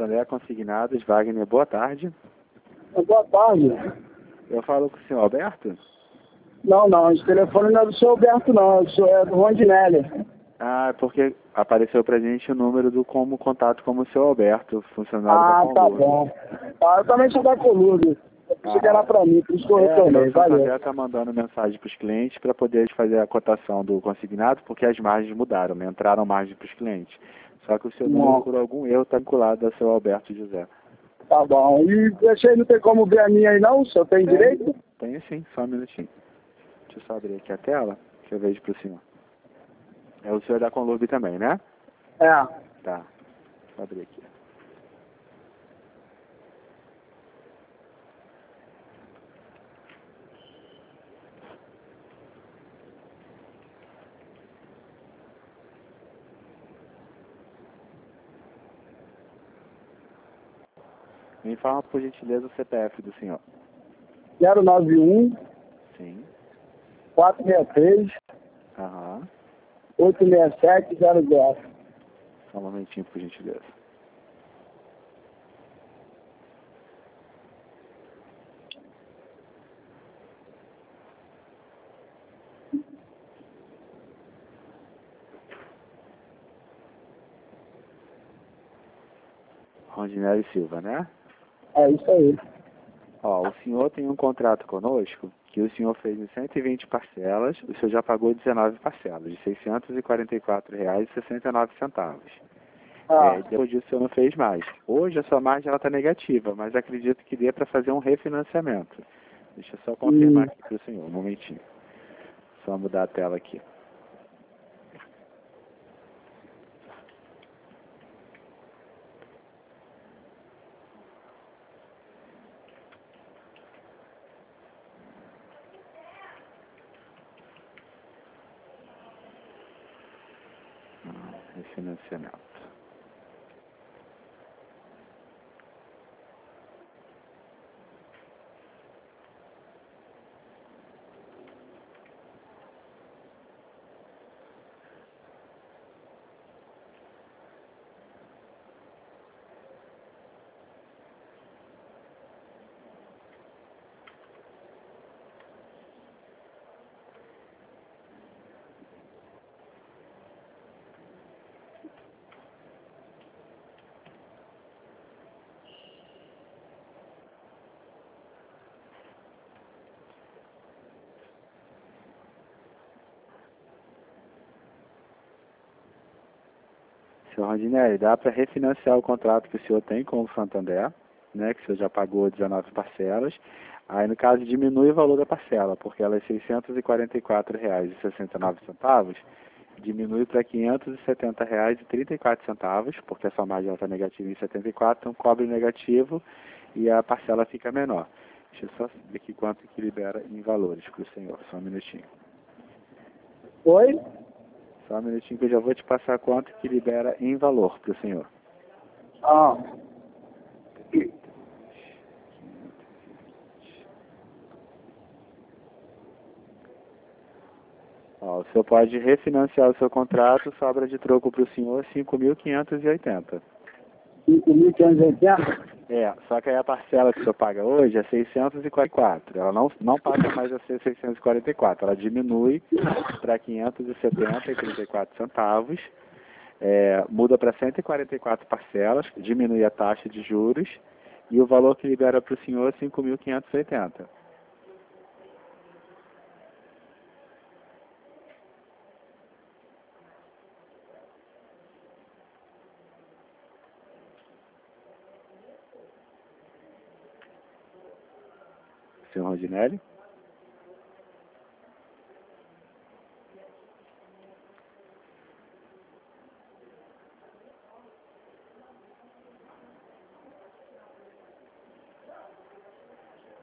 Santander Consignados, Wagner, boa tarde. Boa tarde. Eu falo com o senhor Alberto? Não, esse telefone não é do senhor Alberto, não, é do Rondinelli. Ah, porque apareceu pra gente o número como contato como o senhor Alberto, funcionário da Conlurb. Tá bom. Eu também sou da Conlurb. Chegará pra mim, por isso que eu retornei. O Santander está mandando mensagem para os clientes para poder fazer a cotação do consignado, porque as margens mudaram, né? Entraram margens para os clientes. Só que o seu número, por algum erro, está vinculado ao seu Alberto José. Tá bom. E deixa aí, não tem como ver a minha aí não? O senhor tem direito? Tem sim, só um minutinho. Deixa eu só abrir aqui a tela, que eu vejo para o senhor. É o senhor da Conlurb também, né? É. Tá. Deixa eu abrir aqui. Me fala, por gentileza, o CPF do senhor. 091 Sim. 463 Aham. 86700. Só um momentinho, por gentileza. Rondinelli Silva, né? É isso aí. Ó, o senhor tem um contrato conosco que o senhor fez em 120 parcelas, o senhor já pagou 19 parcelas, de R$ 644,69. Depois disso o senhor não fez mais. Hoje a sua margem está negativa, mas acredito que dê para fazer um refinanciamento. Deixa eu só confirmar aqui para o senhor, um momentinho. Só mudar a tela aqui. Refinanciamento. Senhor Rondinelli, dá para refinanciar o contrato que o senhor tem com o Santander, né, que o senhor já pagou 19 parcelas. Aí, no caso, diminui o valor da parcela, porque ela é R$ 644,69, diminui para R$ 570,34, porque a sua margem está negativa em 74, então cobre negativo e a parcela fica menor. Deixa eu só ver aqui quanto que libera em valores para o senhor, só um minutinho. Oi? Só um minutinho que eu já vou te passar quanto que libera em valor para o senhor. Ó, o senhor pode refinanciar o seu contrato, sobra de troco para o senhor 5.580. 5.580? Só que aí a parcela que o senhor paga hoje é 644. Ela não passa mais a ser 644. Ela diminui para 570,34. Muda para 144 parcelas, diminui a taxa de juros e o valor que libera para o senhor é 5.580. Senhor Rondinelli?